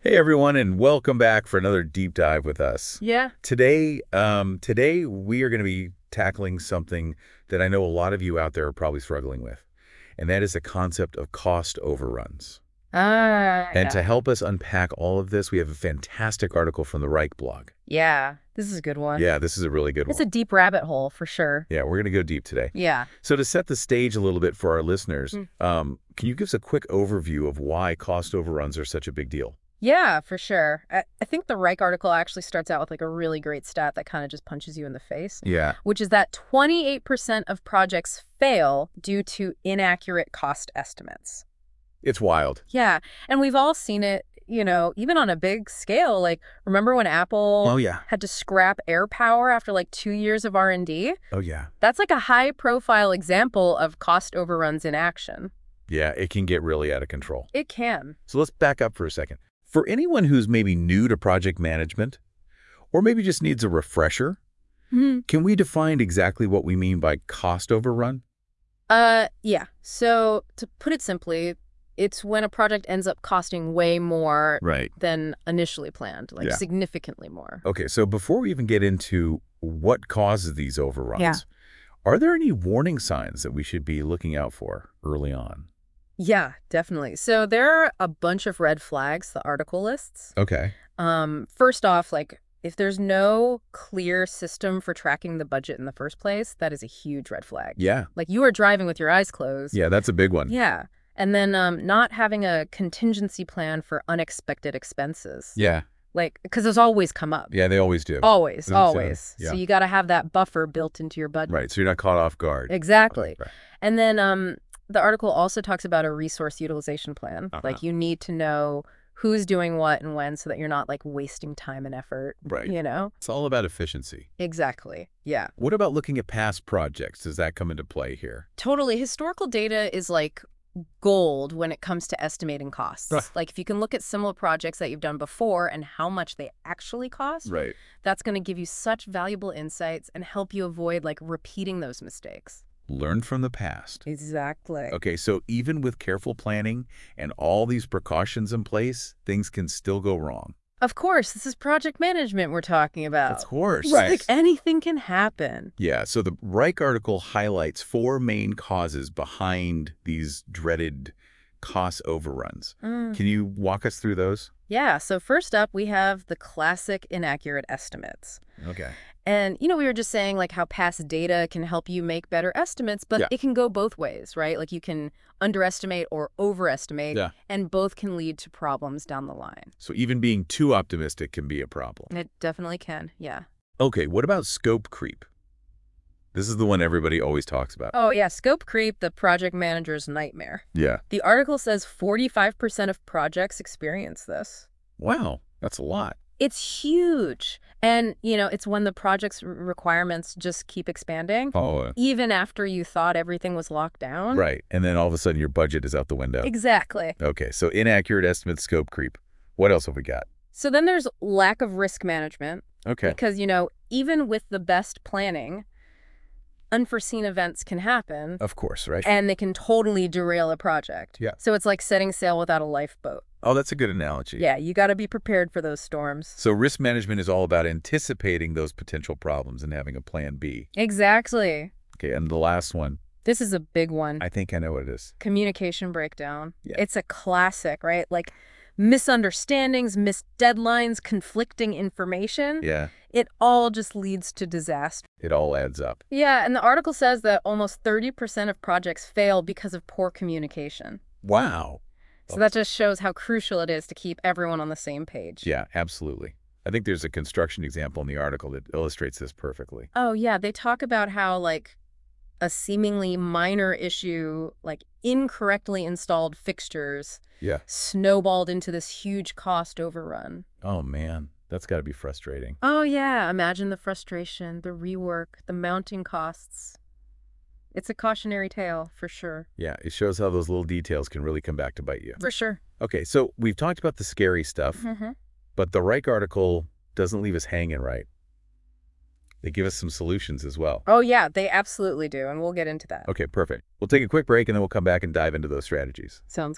Hey everyone, and welcome back for another deep dive with us. Yeah. Today we are going to be tackling something that I know a lot of you out there are probably struggling with, and that is the concept of cost overruns. And to Yeah. help us unpack all of this, we have a fantastic article from the Reich blog. Yeah. This is a good one. Yeah, this is a really good It's one. a deep rabbit hole for sure. Yeah, we're going to go deep today. Yeah. So to set the stage a little bit for our listeners, Mm. can you give us a quick overview of why cost overruns are such a big deal? Yeah, for sure. I think the Reich article actually starts out with like a really great stat that kind of just punches you in the face, Yeah. which is that 28% of projects fail due to inaccurate cost estimates. It's wild. Yeah. And we've all seen it, even on a big scale. Like, remember when Apple Oh, yeah. had to scrap AirPower after like 2 years of R&D? Oh, yeah. That's like a high-profile example of cost overruns in action. Yeah, it can get really out of control. It can. So let's back up for a second. For anyone who's maybe new to project management, or maybe just needs a refresher, can we define exactly what we mean by cost overrun? Yeah. So to put it simply, it's when a project ends up costing way more Right. than initially planned, like Yeah. significantly more. Okay, so before we even get into what causes these overruns, Yeah. are there any warning signs that we should be looking out for early on? Yeah, definitely. So there are a bunch of red flags the article lists. Okay. First off, like if there's no clear system for tracking the budget in the first place, that is a huge red flag. Yeah. Like you are driving with your eyes closed. Yeah, that's a big one. Yeah. And then not having a contingency plan for unexpected expenses. Yeah. Like, because those always come up. Yeah, they always do. Always, So, always. yeah. So you got to have that buffer built into your budget. Right, so you're not caught off guard. Exactly. Right. And then the article also talks about a resource utilization plan. Like you need to know who's doing what and when so that you're not like wasting time and effort. Right. It's all about efficiency. Exactly. Yeah. What about looking at past projects? Does that come into play here? Totally. Historical data is like gold when it comes to estimating costs. Like if you can look at similar projects that you've done before and how much they actually cost, Right. that's going to give you such valuable insights and help you avoid like repeating those mistakes. Learn from the past. Exactly. Okay, so even with careful planning and all these precautions in place, things can still go wrong. Of course, this is project management we're talking about. Of course. Like anything can happen. Yeah, so the Reich article highlights 4 main causes behind these dreaded cost overruns. Can you walk us through those? Yeah, so first up, we have the classic inaccurate estimates. Okay. And, we were just saying like how past data can help you make better estimates, but Yeah. it can go both ways, right? Like you can underestimate or overestimate, Yeah. and both can lead to problems down the line. So even being too optimistic can be a problem. It definitely can, yeah. Okay, what about scope creep? This is the one everybody always talks about. Oh, yeah, scope creep, the project manager's nightmare. Yeah. The article says 45% of projects experience this. Wow, that's a lot. It's huge. And, it's when the project's requirements just keep expanding, Oh, even after you thought everything was locked down. right. And then all of a sudden your budget is out the window. Exactly. Okay, so inaccurate estimate, scope creep. What else have we got? So then there's lack of risk management. Okay. Because, even with the best planning, unforeseen events can happen. Of course, right? And they can totally derail a project. Yeah. So it's like setting sail without a lifeboat. Oh, that's a good analogy. Yeah, you got to be prepared for those storms. So risk management is all about anticipating those potential problems and having a plan B. Exactly. Okay, and the last one, This is a big one. I think I know what it is. Communication breakdown. Yeah. It's a classic, right? Like misunderstandings, missed deadlines, conflicting information. Yeah, It all just leads to disaster. it all adds up. Yeah, and the article says that almost 30% of projects fail because of poor communication. Wow. So that just shows how crucial it is to keep everyone on the same page. Yeah, absolutely. I think there's a construction example in the article that illustrates this perfectly. Oh, yeah, they talk about how, like, a seemingly minor issue, like incorrectly installed fixtures, Yeah. snowballed into this huge cost overrun. Oh, man. That's got to be frustrating. Oh, yeah, imagine the frustration, the rework, the mounting costs. It's a cautionary tale, for sure. Yeah, it shows how those little details can really come back to bite you. For sure. Okay, so we've talked about the scary stuff, Mm-hmm. but the Reich article doesn't leave us hanging, right? They give us some solutions as well. Oh, yeah, they absolutely do, and we'll get into that. Okay, perfect. We'll take a quick break and then we'll come back and dive into those strategies. Sounds good.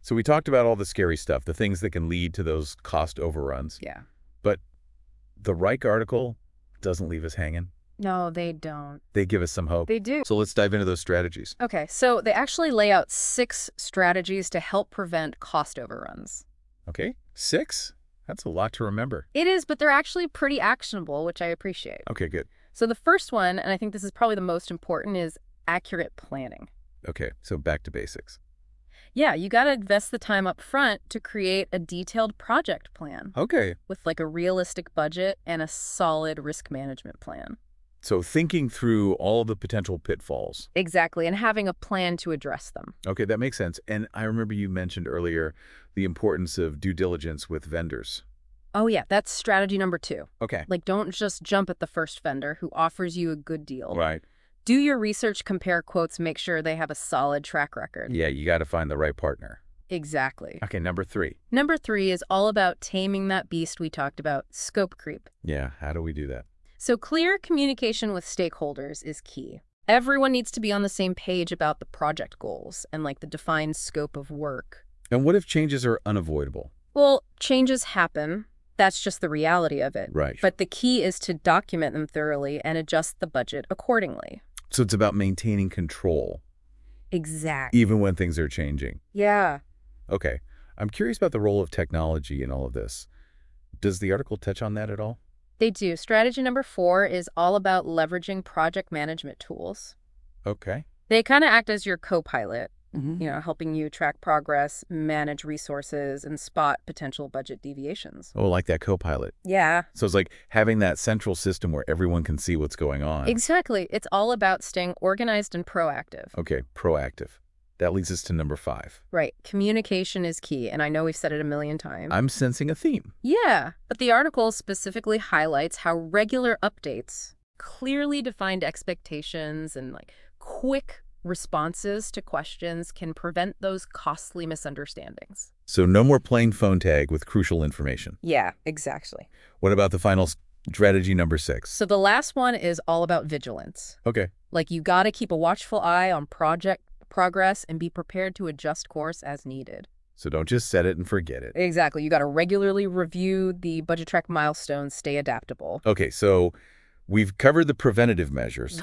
So we talked about all the scary stuff, the things that can lead to those cost overruns. Yeah. But the Reich article doesn't leave us hanging. No, they don't. They give us some hope. They do. So let's dive into those strategies. Okay, so they actually lay out 6 strategies to help prevent cost overruns. Okay, 6? That's a lot to remember. It is, but they're actually pretty actionable, which I appreciate. Okay, good. So the first one, and I think this is probably the most important, is accurate planning. Okay, so back to basics. Yeah, you got to invest the time up front to create a detailed project plan Okay. with like a realistic budget and a solid risk management plan. So thinking through all the potential pitfalls. Exactly, and having a plan to address them. Okay, that makes sense. And I remember you mentioned earlier the importance of due diligence with vendors. Oh yeah, that's strategy number 2. Okay. Like, don't just jump at the first vendor who offers you a good deal. Right. Do your research, compare quotes, make sure they have a solid track record. Yeah, you got to find the right partner. Exactly. Okay, number 3. Number 3 is all about taming that beast we talked about, scope creep. Yeah, how do we do that? So clear communication with stakeholders is key. Everyone needs to be on the same page about the project goals and like the defined scope of work. And what if changes are unavoidable? Well, changes happen. That's just the reality of it. Right. But the key is to document them thoroughly and adjust the budget accordingly. So it's about maintaining control, Exactly. even when things are changing. Yeah. Okay, I'm curious about the role of technology in all of this. Does the article touch on that at all? They do. Strategy number 4 is all about leveraging project management tools. Okay. They kind of act as your co-pilot, helping you track progress, manage resources, and spot potential budget deviations. Oh, like that co-pilot. Yeah. So it's like having that central system where everyone can see what's going on. Exactly. It's all about staying organized and proactive. Okay, proactive. That leads us to number 5. Right. Communication is key, and I know we've said it a million times. I'm sensing a theme. Yeah, but the article specifically highlights how regular updates, clearly defined expectations, and like quick responses to questions can prevent those costly misunderstandings. So no more plain phone tag with crucial information. Yeah, exactly. What about the final strategy number 6? So the last one is all about vigilance. Okay. Like, you got to keep a watchful eye on project progress and be prepared to adjust course as needed. So don't just set it and forget it. Exactly. You got to regularly review the budget track milestones, stay adaptable. Okay, so we've covered the preventative measures.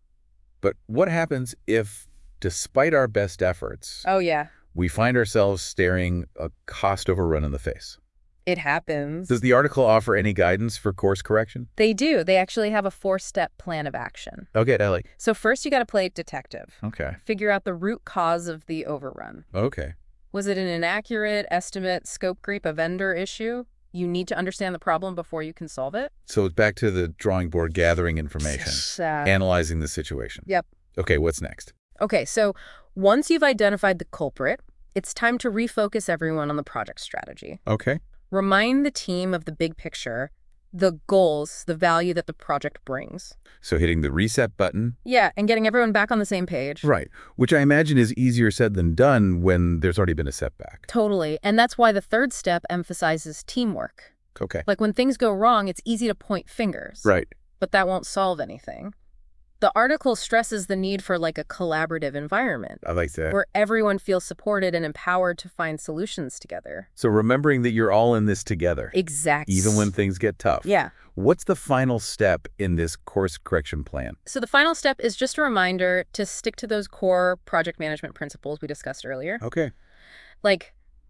But what happens if, despite our best efforts, Oh, yeah. we find ourselves staring a cost overrun in the face? It happens. Does the article offer any guidance for course correction? They do. They actually have a 4-step plan of action. Okay, Ellie. So first, you got to play detective. Okay. Figure out the root cause of the overrun. Okay. Was it an inaccurate estimate, scope creep, a vendor issue? You need to understand the problem before you can solve it. So it's back to the drawing board, gathering information, analyzing the situation. Yep. Okay, what's next? Okay, so once you've identified the culprit, it's time to refocus everyone on the project strategy. Okay. Remind the team of the big picture, the goals, the value that the project brings. So hitting the reset button. Yeah, and getting everyone back on the same page. Right, which I imagine is easier said than done when there's already been a setback. Totally, and that's why the 3rd step emphasizes teamwork. Okay. Like, when things go wrong, it's easy to point fingers. Right. But that won't solve anything. The article stresses the need for like a collaborative environment I like that. where everyone feels supported and empowered to find solutions together. So remembering that you're all in this together. Exactly. Even when things get tough. Yeah. What's the final step in this course correction plan? So the final step is just a reminder to stick to those core project management principles we discussed earlier. Okay. Like,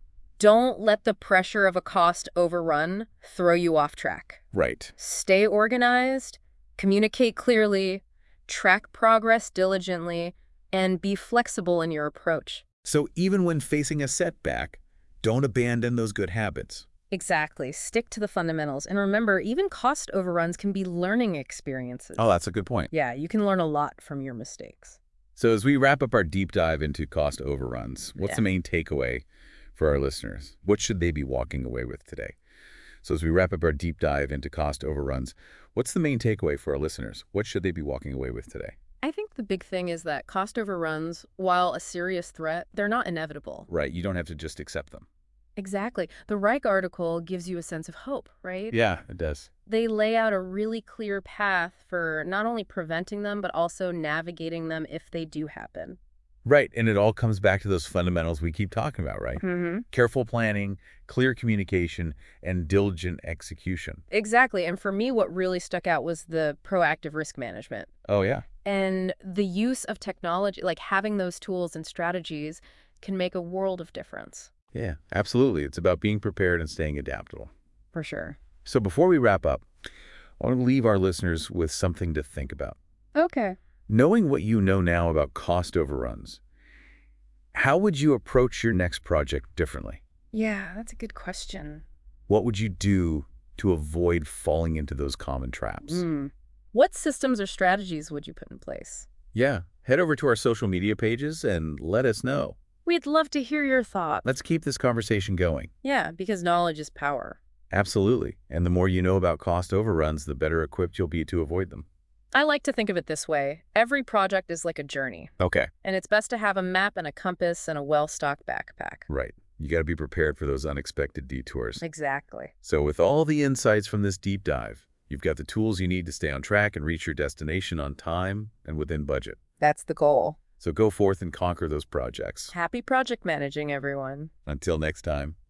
don't let the pressure of a cost overrun throw you off track. Right. Stay organized, communicate clearly, track progress diligently, and be flexible in your approach. So even when facing a setback, don't abandon those good habits. Exactly. Stick to the fundamentals. And remember, even cost overruns can be learning experiences. Oh, that's a good point. Yeah, you can learn a lot from your mistakes. So as we wrap up our deep dive into cost overruns, what's the main takeaway for our listeners? What should they be walking away with today? So as we wrap up our deep dive into cost overruns, what's the main takeaway for our listeners? What should they be walking away with today? I think the big thing is that cost overruns, while a serious threat, they're not inevitable. Right. You don't have to just accept them. Exactly. The Reich article gives you a sense of hope, right? Yeah, it does. They lay out a really clear path for not only preventing them, but also navigating them if they do happen. Right, and it all comes back to those fundamentals we keep talking about, right? Mm-hmm. Careful planning, clear communication, and diligent execution. Exactly. And for me, what really stuck out was the proactive risk management. Oh, yeah. And the use of technology, like having those tools and strategies, can make a world of difference. Yeah, absolutely. It's about being prepared and staying adaptable. For sure. So before we wrap up, I want to leave our listeners with something to think about. Okay. Knowing what you know now about cost overruns, how would you approach your next project differently? Yeah, that's a good question. What would you do to avoid falling into those common traps? What systems or strategies would you put in place? Yeah, head over to our social media pages and let us know. We'd love to hear your thoughts. Let's keep this conversation going. Yeah, because knowledge is power. Absolutely. And the more you know about cost overruns, the better equipped you'll be to avoid them. I like to think of it this way. Every project is like a journey, Okay. and it's best to have a map and a compass and a well-stocked backpack. Right. You got to be prepared for those unexpected detours. Exactly. So with all the insights from this deep dive, you've got the tools you need to stay on track and reach your destination on time and within budget. That's the goal. So go forth and conquer those projects. Happy project managing, everyone. Until next time.